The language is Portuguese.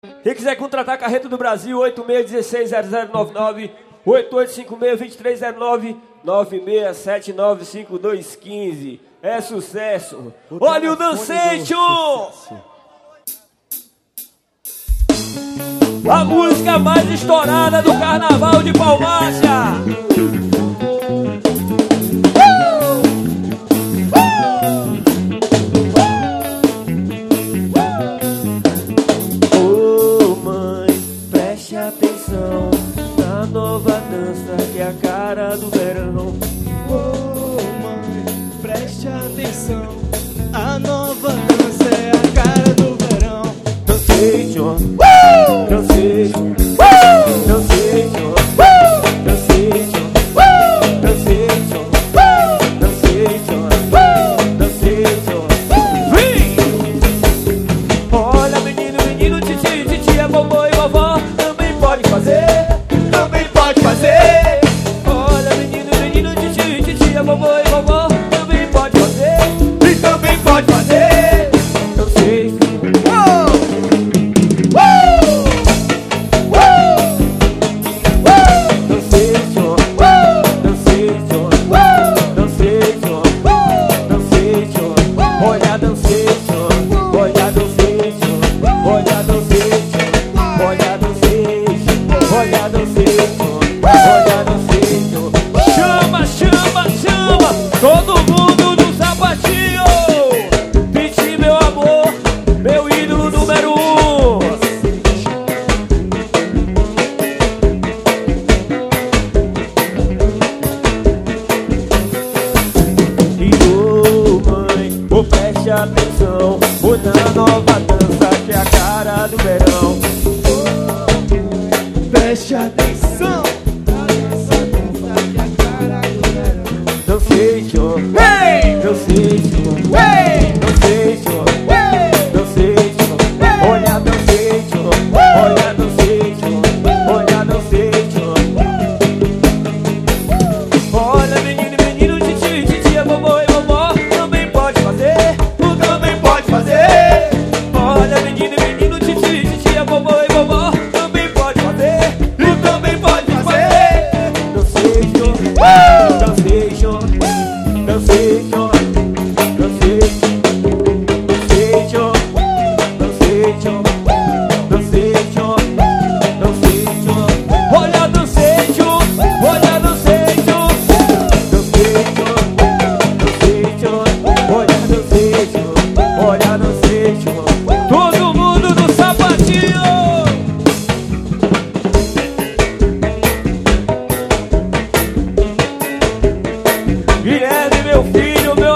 Quem quiser contratar a Carreta do Brasil, 86160099, 8856-2309, 96795215. É sucesso. Olha o Danceition! A música mais estourada do Carnaval de Palmácia. Ô mãe, preste atenção na nova dança que é a cara do verão. Ô mãe, preste atenção, a nova dança é a cara do verão. Danceition, Danceition, Danceition, Danceition, Danceition, Danceition, Danceition. Olha menino, titia, vovô e vovó também pode fazer, também pode fazer. Olha menino, titia, vovô e vovó também pode fazer, e também pode fazer. Danceition. Todo mundo no sapatinho. Piti, meu amor, meu ídolo número 1. E ô mãe, ô preste atenção, ô na nova dança que é a cara do verão. Preste atenção, Danceition, hey! Danceition, hey! Danceition, hey! Danceition, olha Danceition, olha Danceition, olha Danceition. Olha menino, titia, vovô e vovó também pode fazer, tu também pode fazer. Olha menino, titia, vovô e vovó também pode fazer, tu também pode fazer. Danceition, Danceition, Danceition, Danceition, Danceition, Danceition, Danceition. Olha Danceition, olha Danceition, Danceition, Danceition, olha Danceition, olha Danceition. Todo mundo no sapatinho. Guilherme, meu filho, meu